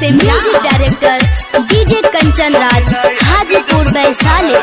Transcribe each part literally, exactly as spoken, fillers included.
Music director DJ Kanchan Raj Hajipur Vaishali.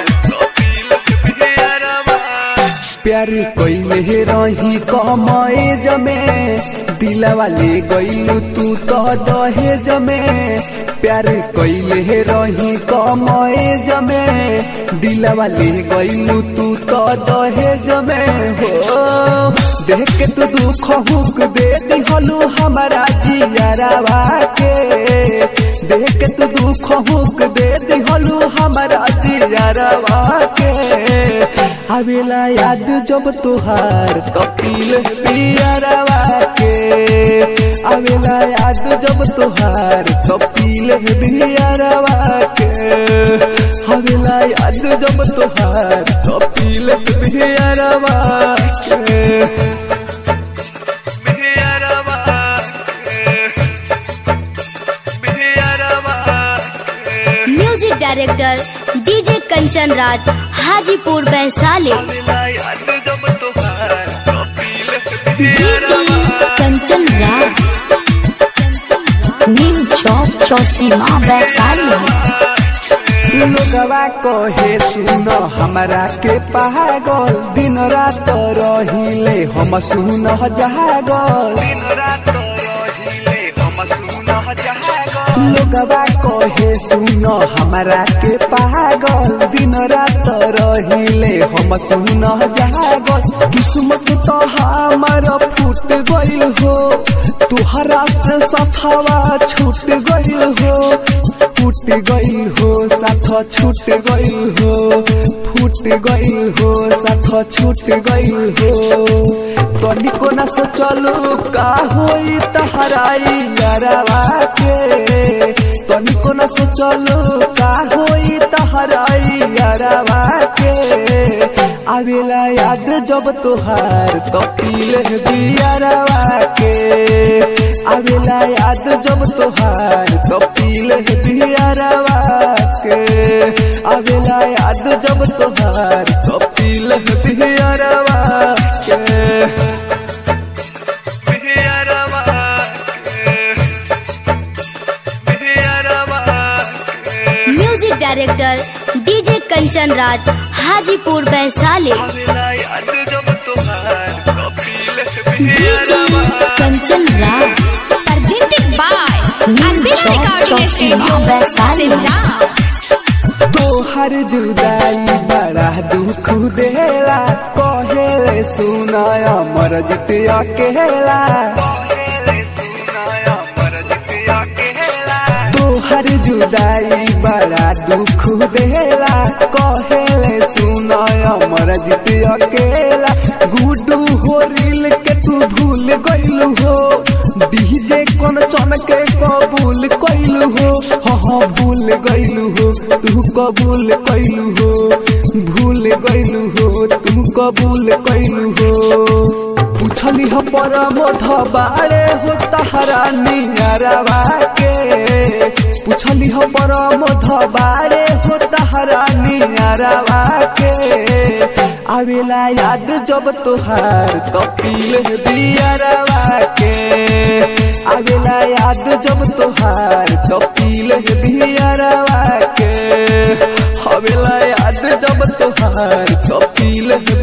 प्यार कइले रही कमए जमे दिलवा ले गइलू तू तो दहेज में। प्यार कइले रही कमए जमे दिलवा ले गइलू तू तो दहेज में। हो देख के तू दुख हुक दे दिहलू हमारा जियरवा के। देख के तू दुख हुक दे दिहलू हमारा जियरवा के। आवेला याद जब तुहार कपिल पियरवा के। आवेला याद जब तुहार कपिल पियरवा के। आवेला याद जब तुहार कपिल पियरवा के। Music director DJ Kanchan Raj Hajipur Vaishali. DJ Kanchan Raj Neem Chowk Chausima Vaishali. लोगवा कहे सुनो हमरा के पागल दिन रात रहिले हम सुन जागल। लोगवा कहे सुनो हमरा के पागल दिन रात रहिले हम सुन जागल। किस्मत तो हमार फूट गइल हो तुहरा से सफावा छूट गइल हो। फूट गइल हो साथ छूट गइल हो। फूट गइल हो साथ छूट गइल हो। तनिको न सोचलू का होई तहराई यारवा के। तनिको न सोचलू का होई तहराई यारवा के। आवेला याद जब तुहार कपिल बियरवा के। आवेला याद जब तुहार कपिल बियरवा के। आवेला याद जब तुहार कपिल बियरवा के। Music director DJ Kanchan Raj Hajipur Vaishali. DJ Kanchan Raj presented by Albina Recording Studio Vaishali. तोहर जुदाई बड़ा दुख देला कहेले सुनाय अमर जित अकेला। तोहर जुदाई बड़ा दुख देला कहेले सुनाय अमर जित अकेला। गुडू हो रील के तू भूल गइल हो डीजे कौन चन के कबूल कइल हो। हाँ भूल गइल हो तू कबूल कइल हो। भूल गइल हो तू कबूल कइल हो। पूछली हम परमोध बारे हो तहरा नियरवा के। पूछली हम परमोध बारे हो तहरा नियरवा के। आवेला याद जब तुहार कपिल बियरवा के। आवेला याद जब तुहार कपिल बियरवा के। आवेला याद जब तुहार कपिल